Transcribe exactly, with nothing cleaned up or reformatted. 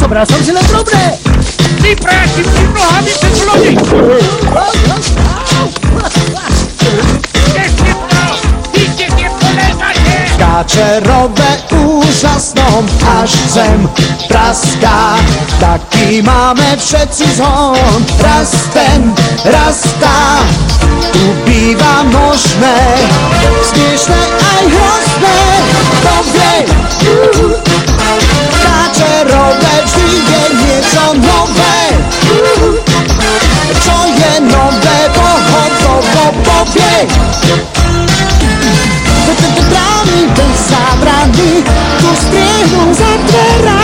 Zobral som si len drobné. Vyprátim si nohami cez lodi. Ešte to, vidíte tie polezate. Káčerové úžasnom až zem praská, taký máme všetci zhon. Raz ten, raz tá, tu býva možné, smiešné aj hrozné. Dobre, káčerové vždy je niečo nové. Čo je nové, pohotovo povie. Brány bez zábrany, tu striehnú za dvera.